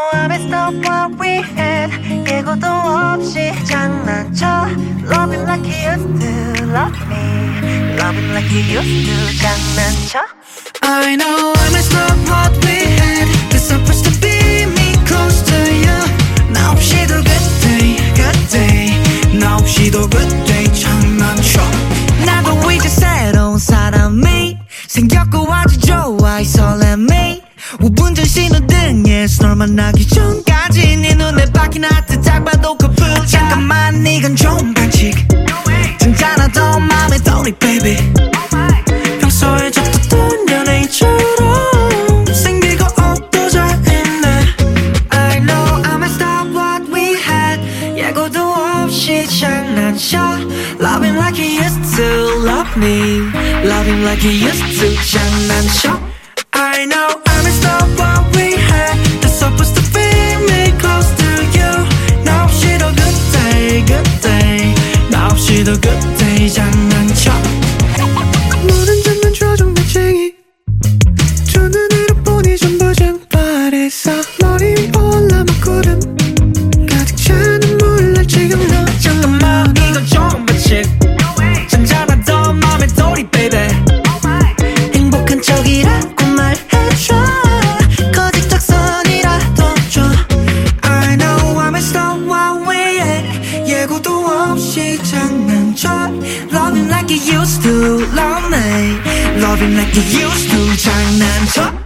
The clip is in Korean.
I messed up what we had. 예고도 없이 장난쳐. Love him like he used to love me. Love him like he used to 장난쳐. I know I messed up what we had. It's supposed to be me close to you. 나 없이도 good day, good day. 나 없이도 good day 장난쳐. 나도 이제 새로운 사람이 생겼고 아주 좋아 이 설렘이 5분 전 신호등에서 널 만나기 전까지 네 눈에 박힌 하트 딱 봐도 커플 잠깐만 이건 좀 반칙 잔잔하던 맘에 돌이 baby 평소에 줬던 연예인처럼 생기고 없어져 있네 I know I messed up what we had 예고도 없이 장난쳐 Love him like he used to love me Love him like he used to 장난쳐 I know I messed up what we had That's supposed to be me close to you 나 없이도 good day, good day 나 없이도 good day 장난쳐 모든 점은 조종배쟁이 두 눈으로 보니 전부 증발해서 머리 위에 올라만 구름 가득 찬 눈물 날 지금 너 잠깐만 이건 좀 반칙 잔잔하던 맘에 돌이 baby 행복한 척이라고 말해줘 거짓 작선이라도 줘 I know I messed up what we had 예고도 없이 장난쳐 Love him like you used to love me Love him like you used to 장난쳐